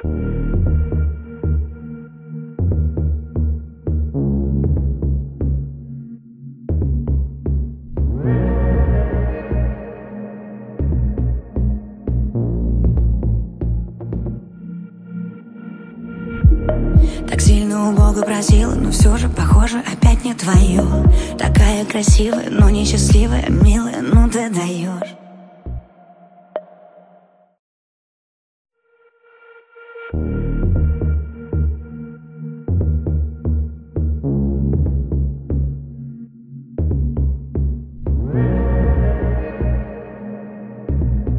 Так сильно у Бога просила, но все же, похоже, опять не твое. Такая красивая, но несчастливая, милая, ну ты даешь.